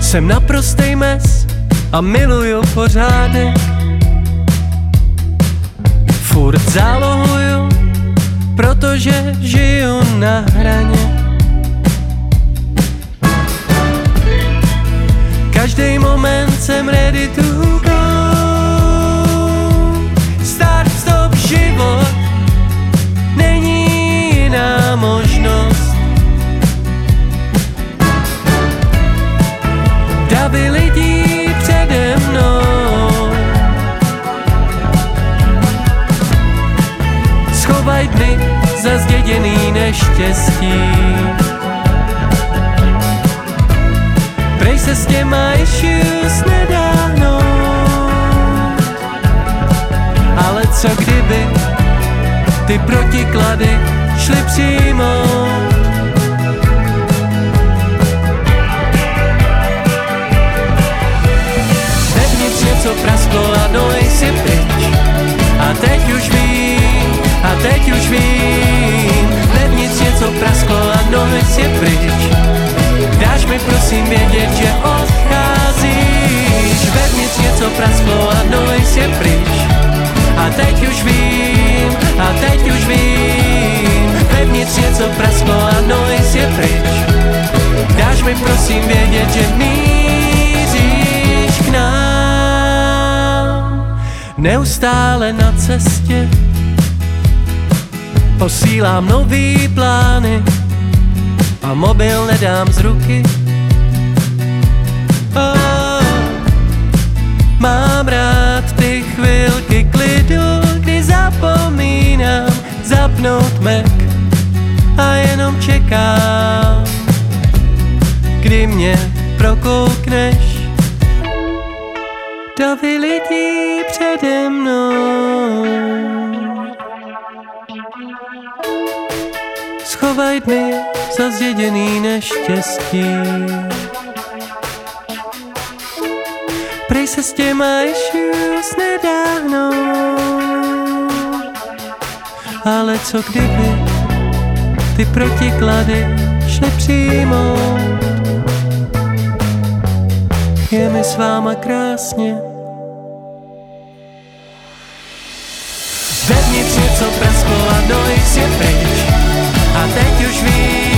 Jsem naprostej mes a miluju pořádek. Furt zálohuju, protože žiju na hraně. Každý moment jsem ready to go. Start, stop, život, není jiná možnost. Davy lidí přede mnou schovaj dny za zděděný neštěstí. Prej se s těma issues nedá hnout. Ale co kdyby ty protiklady šly přijmout? Vevnitř něco prasklo a noise je pryč. A teď už vím, a teď už vím. Vevnitř něco prasklo a noise je pryč. Dáš mi prosím vědět, že odcházíš. Vevnitř něco prasklo a noise je pryč. A teď už vím, a teď už vím. Vevnitř něco prasklo a noise je pryč. Dáš mi prosím vědět, že míříš k nám. Neustále na cestě posílám nový plány a mobil nedám z ruky. Oh, mám rád ty chvilky klidu, kdy zapomínám zapnout Mac a jenom čekám, kdy mě prokoukneš. Davy lidí přede mnou schovaj dny za zděděný neštěstí. Prej se s těma issues nedá hnout. Ale co kdyby ty protiklady šly přijmout? Je mi s váma krásně. Vevnitř něco prasklo a noise je pryč. A teď už vím,